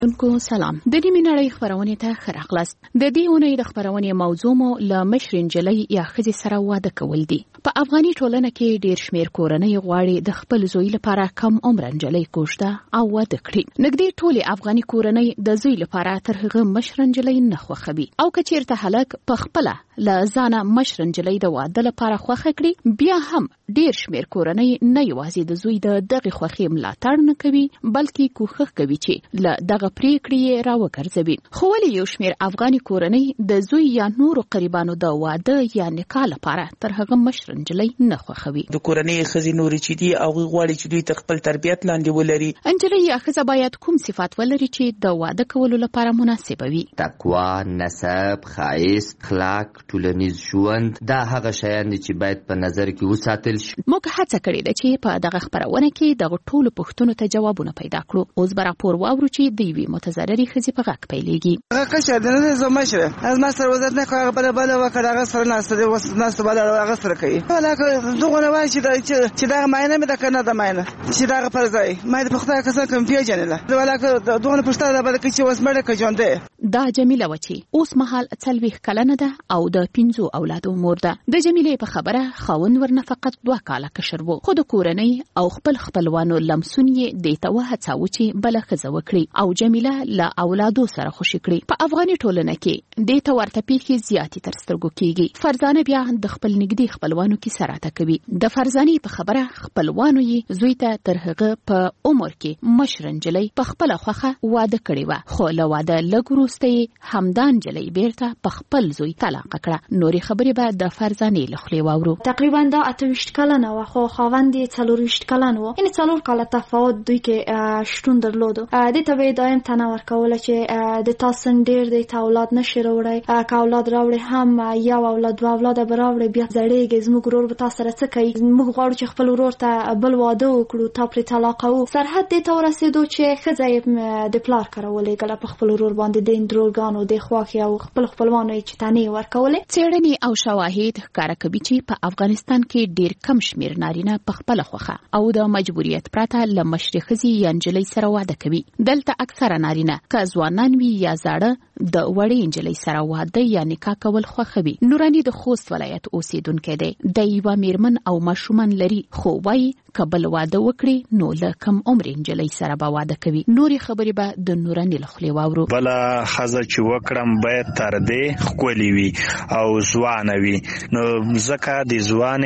انکو سلام د دې منړۍ خبرونه ته خراغلاست د دې اونۍ د خبرونه موضوع مو ل مشرین جلۍ یا خځې سره واده کول دي په افغاني ټولنه کې ډیر شمیر کورنۍ غواړي د خپل زوی لپاره کم عمر جلۍ کوشته او واده کړي نګدي ټولي افغاني کورنۍ د زوی لپاره تر هغه مشرین جلۍ نه خوخوي او کچیرته هلک په خپل ل ځانه مشرین جلۍ د واده لپاره خوخه کړي بیا هم ډیر شمیر کورنۍ نه یوازې د زوی د دغه خوخي ملاتړ نه کوي بلکې کوښښ کوي چې ل دغه پریکړې راوګرځوي خو ولې یو شمیر افغاني کورنۍ د زوی یا نورو قریبانو د واده یا نکاح لپاره تر هغه مشرن جلۍ نه خوښوي د کورنۍ ښځې نورې چې دي او غواړي چې دوی ته خپل تربیت لاندې ولري انجلۍ یا ښځه باید کوم صفات ولري چې د واده کولو لپاره مناسب وي تقوا نسب ښایست اخلاق ټولنیز ژوند دا هغه شیان دي چې باید په نظر کې وساتل شي موږ هڅه کړې ده چې په دغه خبرونه کې دغه ټولو پوښتنو ته جوابونه پیدا کړو اوس به راپور واورو چې د متضررې ښځې په غږ پیلېږي هغه کشه د نه زما شره از ما سره وزت نه کوي بل وکړه هغه سره ناس بل هغه سره کوي هغه دغه نه وای چې دا ماینه مې د کنه د ماینه چې دا پر ځای مې په خدای کسان کوم پیژنله ولکه دغه پښتنه د بل کې چې وسمړه کوي دا جمیله وچی اوس مهال 40 کلنه ده او د 5 اولادو مور ده د جمیله په خبره خاوند ورنه فقط 2 کاله کشر وو خو د کورنۍ او خپلوانو لمسون یې د توه هڅاو چې بل خزه وکړي او جمیله لا اولادو سره خوشی کړي په افغاني ټولنه کې د تورته پیښې زیاتې تر سترګو کېږي فرزانه بیا د خپل نږدې خپلوانو کې سراته کوي د فرزاني په خبره خپلوانو یې زوی ته تر هغه په عمر کې مشرن جلۍ په خپل خوخه واده کړي و خو له واده لګورو همدان جلۍ بیرته په خپل زوی طلاق کړه نورې خبرې به د فرزانې لخلې واورو تقریبا دا 28 کلنه و خو خاوند یې 40 کلن و یعنی 4 کاله تفاوت دوی کې شتون درلود د ته به دایم تنور کوله چې د تاسو ډیر د اولاد نشي راوړی که اولاد راوړي هم یو اولاد دو اولاد به راوړي بیا زړېږي زموږ ورور به تاسو سره څه کوي موږ غواړو چې خپل ورور ته بل واده وکړو تا پر طلاق او سرحد دې ته ورسېدو چې ښځه د پلار کړولې ګله په خپل ورور باندې دروغانو د خواخي او خپلوانو چې تانی ورکولې څېړنې او شواهد ښکاره کوي چې په افغانستان کې ډیر کم شمیر نارینه په خپل خوخه او د مجبوریت پرته له مشرې ښځې یا نجلۍ سره واده کوي دلته اکثره نارینه که ځوانان وي یا زاړه د وړې نجلۍ سره واده یا نکاح کول خوښوي نوراني د خوست ولایت اوسیدونکی دی د یوه میرمن او ماشومان لري خو وایي که بل واده وکړي نو له کم عمر نجلۍ سره به واده کوي نورې خبرې به د نوراني له خولې واورو بله ښځه چې وکړم باید تر دې ښکلې وي او ځوانه وي نو ځکه د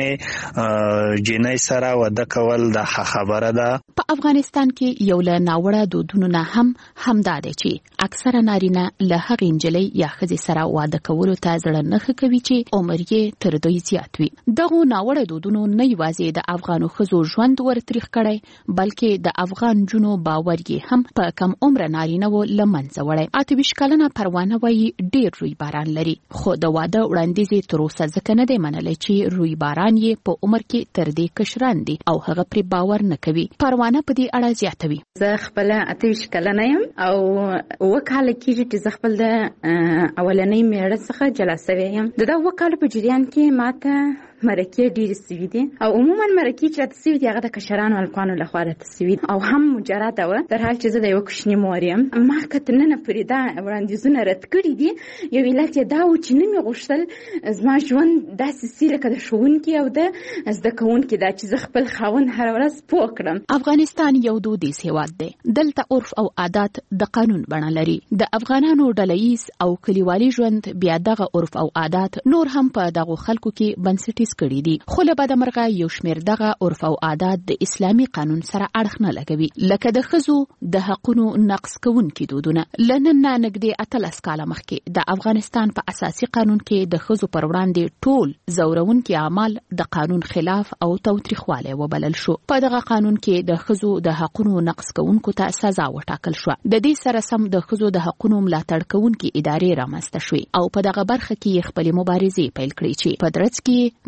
ځوانې جنۍ سره واده کول د ښه خبره ده په افغانستان کې یو له ناوړه دودونو نه همدا دی چې اکثره نارینه له هغې نجلۍ یا ښځې سره واده کولو ته زړه نه ښه کوي چې عمر یې تر دوی زیات وي دغو ناوړه دودونو نه یوازې د افغانو ښځو ژوند ورتریخ کړی بلکې د افغان جنو باور یې هم په کم عمره نارینه و له منځه وړی 28 کلنه پروانه وایي ډیر روی باران لري خو د واده وړاندیز تر اوسه ځکه نه دی منلی چې روی باران یې په عمر کې تر دې کشران دي او هغه پرې باور نه کوي پروانه په دې اړه زیاتوي زه خپل 28 کلنه یم او وکاله کېږي چې زه خپل د اولنۍ میړه څخه جلا سوی یم د دا وکاله په جریان کې ماته مرکې ډېرې سوي دي او عموما مرکې چې راته سوي دي هغه د کشرانو هلکانو لخوا راته سوي او هم مجرده وه در حال چې زه د یوه کوچني مور یم ما که تر ننه پورې دا وړاندیزونه رد کړي دي یو علت یې دا و چې نه مې غوښتل زما ژوند داسې سي لکه د ښوونکي او د زده کوونکي دا چې زه خپل خاوند هره ورځ پوه کړم افغانستان یو دودیز هېواد دی دلته عرف او عادات د قانون بڼه لري د افغانانو ډله او کلیوالي ژوند بیا دغه عرف او عادات نور هم په دغو خلکو کې بنسټیز کړي دي خو له بده مرغه یو شمیر دغه عرف او عادات د اسلامي قانون سره اړخ نه لګوي لکه د ښځو د حقونو نقض کوونکي دودونه له نن نه نږدې 18 کاله مخکې د افغانستان په اساسي قانون کې د ښځو پر وړاندې ټول ځورونکي اعمال د قانون خلاف او تاوتریخوالی وبلل شو په دغه قانون کې د ښځو د حقونو نقض کوونکو ته سزا وټاکل شوه د دې سره سم د ښځو د حقونو ملاتړ کوونکي ادارې رامنځته شوې او په دغه برخه کې خپلې مبارزې پیل کړې چې په درځ کې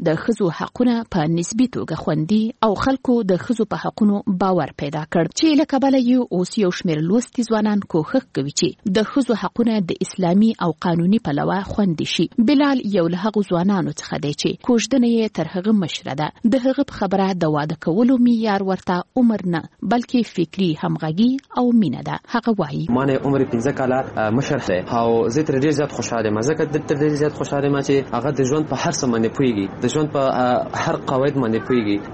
د ښځو حقونه په نسبي توګه خوندي او خلکو د ښځو په حقونو باور پیدا کړ چې له کبله یې اوس یو شمېر لوستي ځوانان کوښښ کوي چې د ښځو حقونه د اسلامي او قانوني پلوه خوندي شي. بلال یو له هغو ځوانانو څخه دی چې کوژدنه یې تر هغه مشره ده. د هغه په خبره د واده کولو معیار ورته عمر نه بلکې فکري همغږي او مینه ده. هغه وایي ما نه عمر 15 کاله مشر دی او زه تر ډیر زیات خوشاله یم. ځکه تر ډیر زیات خوشاله یم چې هغه د ژوند په هر څه باندې پوهیږي، د ژوند په هر قواعد باندې پوهیږي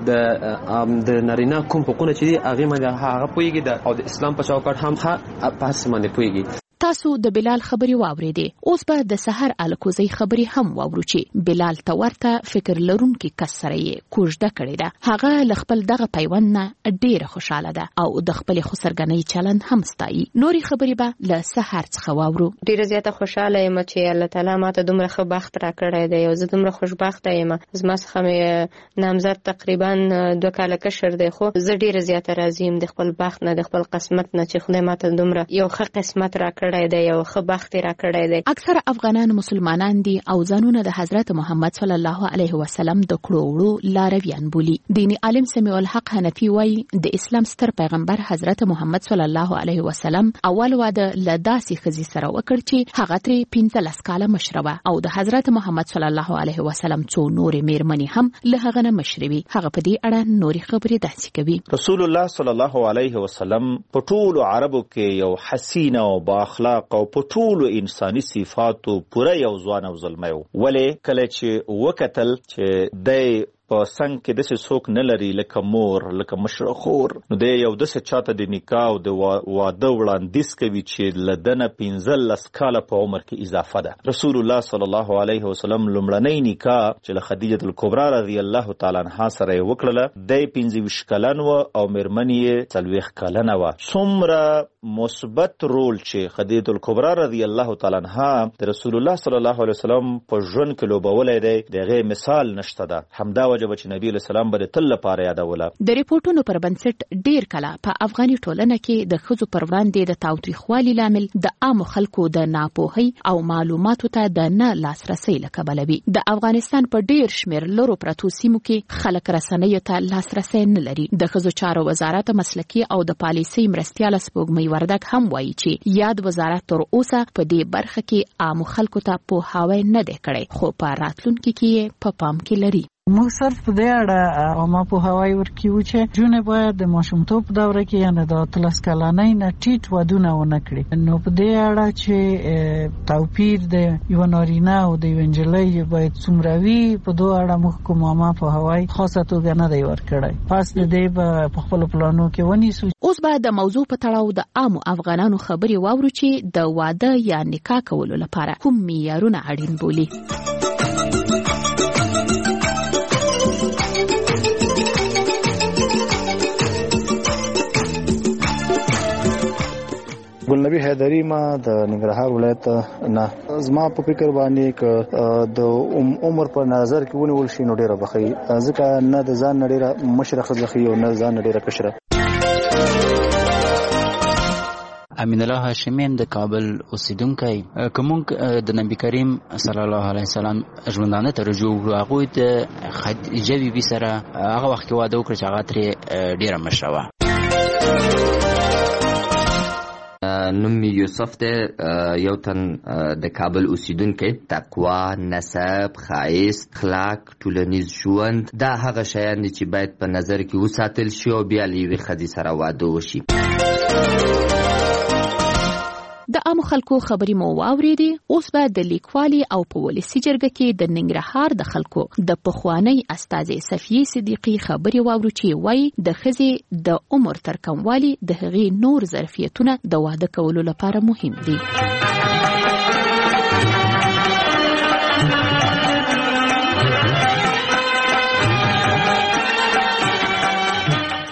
او د نارینه کوم حقوقونه چې دي هغه باندې هغه پوهیږي او د اسلام په چوکاټ هم په هر څه باندې پوهیږي. تاسو د بلال خبري واوریدې. اوس به د سحر الکوزي خبري هم واورو چې بلال ته ورته فکر لرونکي کس سره یې کوژده کړې ده. هغه ل خپل دغه پیوند نه ډیره خوشاله ده او د خپل خسرګنۍ چلند هم ستایي. نوري خبري به له سحر څخه واورو. ډیره زیاته خوشاله یم چې الله تعالی ماته دومره ښه بخت را کړی دی او زه دومره خوشبخته یم. زما څخه نامزد تقریبا 2 کاله کشر دی، خو زه ډیره زیاته راضی یم د خپل بخت نه، د خپل قسمت نه چې خدای ماته دومره یو ښه قسمت را کړی دی، یو ښه بخت را کړی دی. اکثره افغانان مسلمانان دي او ځانونه د حضرت محمد صلی الله علیه وسلم د کړو وړو لارویان بولي. دیني عالم سمیع الحق حنفي وایي د اسلام ستر پیغمبر حضرت محمد صلی الله علیه وسلم اول واده له داسې ښځې سره وکړ چې هغه ترې 15 کاله مشره وه او د حضرت محمد صلی الله علیه وسلم څو نورې میرمنې هم له هغه نه مشرې وي. هغه په دې اړه نورې خبرې داسې کوي. رسول الله صلی الله علیه وسلم په ټولو عربو کې یو حسین او با اخلاق او په ټولو انساني صفاتو پوره یو ځوان او زلمی و. ولې کله چې وکتل چې دی په څنګ کې داسې څوک نه لري لکه مور، لکه مشره خور، نو دی یو داسې چاته د نکاح او د واده وړاندیز کوي چې له دنه 15 کاله په عمر کې اضافه ده. رسول الله صلی الله علیه وسلم لومړنی نکاح چې له خدیجه الکبرا رضی الله تعالی عنها سره یې وکړله دی 15 کلن و او میرمن یې 40 کلنه وه. څومره مثبت رول چې خدیجه الکبرا رضی الله تعالی عنها د رسول الله صلی الله علیه وسلم په ژوند کې لوبولی دی د هغې مثال نشته ده. همدا چې نبی علیہ السلام به تل لپاره یادوله. د ریپورتونو پر بنسټ ډیر کله په افغاني ټولنه کې د ښځو پر وړاندې د تاوتریخوالي لامل د عامو خلکو د ناپوهۍ او معلوماتو ته د نه لاسرسي له کبله وي. د افغانستان په ډیر شمېر لرو پرتو سیمو کې خلک رسنیو ته لاسرسی نه لري. د ښځو چارو وزارت مسلکي او د پالیسۍ مرستیاله سپوږمۍ وردګ هم وایي چې یاد وزارت تر اوسه په دې برخه کې عامو خلکو ته پوهاوی نه دی کړی، خو په راتلونکي کې په پام کې لري. موږ صرف په دې اړه عامه پوهاوی ورکوو چې جونې باید د ماشومتوب په دوره کې یعنې د 13 کلنۍ نه ټیټ ودونه ونه کړي. نو په دې اړه چې توپیر د یو نارینه او د یو نجلۍ باید څومره وي په دوه اړه موږ کوم عامه پوهاوی خاصه توګه نه دی ورکړی. پس د دې په خپل پلانو کې ونیسو. اوس به د موضوع په تړاو د عامو افغانانو خبرې واورو چې د واده یا نکاح کولو لپاره کوم معیارونه اړین بولي. ګلنبی حیدری ما د ننګرهار ولایت نه زما په فکر باندې ک د عمر په نظر کې ونیول شي نو ډیره بخي ځکه نه د ځان ډیره مشرخه ځخي او نه ځان ډیره کشره. امین الله هاشمین د کابل اوسیدونکی کوم د نبی کریم صلی الله علیه وسلم ژوندانه ته رجوع وکړو. هغه د خدیجه بیبي سره هغه وخت کې واده وکړ چې هغه ترې ډیره مشره وه. نوم یوسف دی، یو تن د کابل اوسیدونکی. تقوا، نسب، ښایست، اخلاق، ټولنیز ژوند دا هغه شیان دي چې باید په نظر کې وساتل شي او بیا له یوې ښځې سره واده وشي. د عامو خلکو خبرې مو واورېدې. اوس به د لیکوالي او په ولسي جرګه کې د ننګرهار د خلکو د پخوانۍ استازې صفیې صدیقي خبرې واورو چې وایي د ښځې د عمر تر کموالي د هغې نور ظرفیتونه د واده کولو لپاره مهم دي.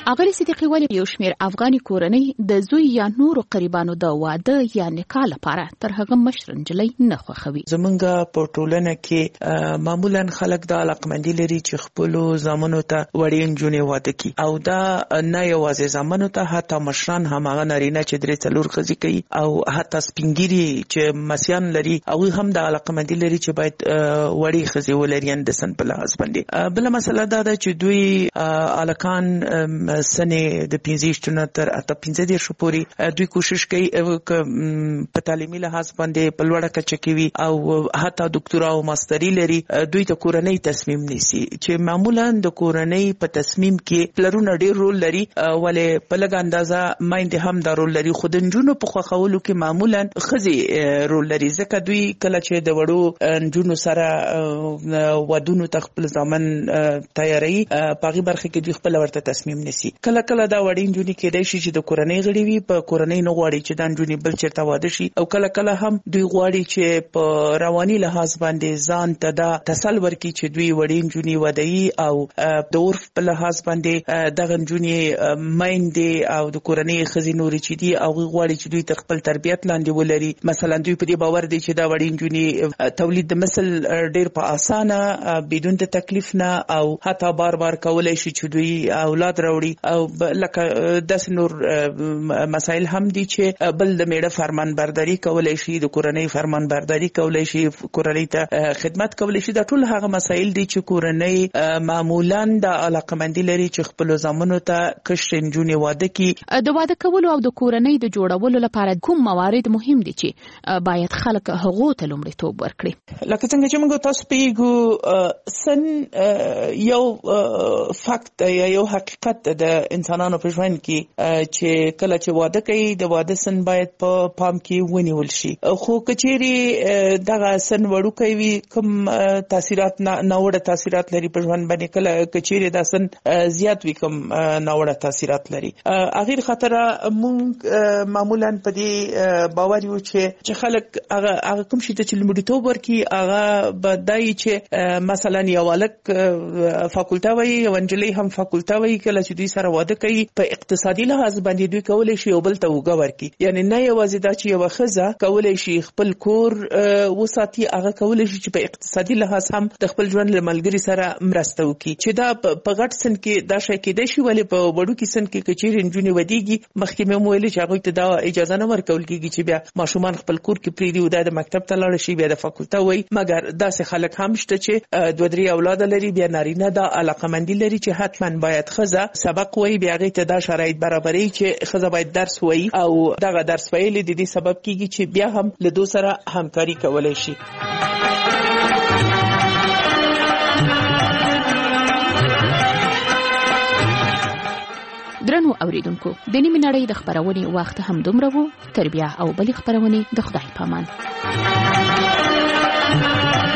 اغلی صدیقی ولی یو شمیر افغاني کورنۍ د زوی یا نورو قریبانو د واده یا نکاح لپاره تر هغه مشر نجلۍ نه خوښوي. زمونږ په ټولنه کې معمولا خلک د علاقمندي لري چې خپل زامنو ته وړي نجونې واده کړي او دا نه یوازې زامنو ته حتی مشران هم هغه نارینه چې درې څلور ښځې کوي او حتی سپینګیري چې مسیان لري هغوی هم د علاقمندي لري چې باید وړي ښځې ولري د سن په لحاظ باندې. بله مسله دا ده چې دوی الکان سنې د 15 تر 15 پورې دوی کوشش کوي په تعلیمي لحاظ باندې په لوړه کچه کې وي او حتی ډاکټرا او ماستري لري. دوی ته کورنۍ تصمیم نیسي چې معمولا د کورنۍ په تصمیم کې پلرونه ډېر رول لري ولې په لږ اندازه مایندې هم دا رول لري خو د نجونو په خوښولو کې معمولا ښځې رول لري ځکه دوی کله چې د وړو نجونو سره ودونو ته خپل ځامن تیاروي په هغې برخه کې دوی خپله ورته تصمیم نیسي. کله کله دا وړې نجونې کېدای شي چې د کورنۍ غړي وي په کورنۍ نه غواړي چې دا نجونې بل چېرته واده شي او کله کله هم دوی غواړي چې په رواني لحاظ باندې ځان ته دا تسل ورکړي چې دوی وړې نجونې ودوي او د عرف په لحاظ باندې دغه نجونې میندې او د کورنۍ ښځې نورې چې دي هغوی غواړي چې دوی تر خپل تربیت لاندې ولري. مثلا دوی په دې باور دي چې دا وړې نجونې تولید د مثل ډېر په اسانه بدون د تکلیف نه او حتی بار بار کولای شي چې دوی اولاد راوړي او لکه داسې نور مسایل هم دي چې بل د میړه فرمان برداری کولای شي د کورنۍ فرمان برداری کولای شي کورنۍ ته خدمت کولای شي. دا ټول هغه مسایل دي چې کورنۍ معمولا د علاقمندي لري چې خپل زامنو ته کشر نجونې واده کړي. د واده کولو او د کورنۍ د جوړولو لپاره کوم موارد مهم دي چې باید خلک هغو ته لومړیتوب ورکړي؟ لکه څنګه چې موږ تاسو پیږو سن یو فکت یا یو حقیقت د انسانانو په ژوند کې چې کله چې واده کوي د واده سن باید په پام کې ونیول شي خو کچېری دغه سن وړوکی وي کوم تاثیرات ناوړه تاثیرات لري په ژوند باندې کله کچېری دا سن زیات وي کوم ناوړه تاثیرات لري. اخر خاطره مونږ معمولا په دې باور یو چې خلک هغه کوم شي ته چې لومړیتوب ورکړي هغه بدای چې مثلا یو الک فاکولټه وي یو نجلۍ هم فاکولټه وي کله چې دوی سره واده کوي په اقتصادي لحاظ باندې دوی کولای شي یو بل ته وګ ورکړي یعنی نه یوازې دا چې یو ښځه کولای شي خپل کور وساتي هغه کولای شي چې په اقتصادي لحاظ هم د خپل ژوند له ملګري سره مرسته وکړي چې دا په غټ سن کې دا شی کېدای شي ولې په وړوکي سن کې کچېرې نجونې ودیږي مخکې مې ویلي چې هغوی ته دا اجازه نه ورکول کېږي چې بیا ماشومان خپل کور کې پرېږدي او دا د مکتب ته لاړ شي بیا د فاکولټه وایي مګر داسې خلک هم شته چې دوه درې اولاده لري بیا نارینه دا علاقمندي لري چې حتما باید ښځه سبق وایي بیا هغې ته دا شرایط برابروي چې ښځه باید درس وایي او دغه درس ویل د دې سبب کېږي چې بیا هم له دو سره همکاري کولی شي. درنو اوریدونکو د نیمې نړۍ د خپرونې وخت هم دومره وو. تر بیا او بلې خپرونې د خدای په امان.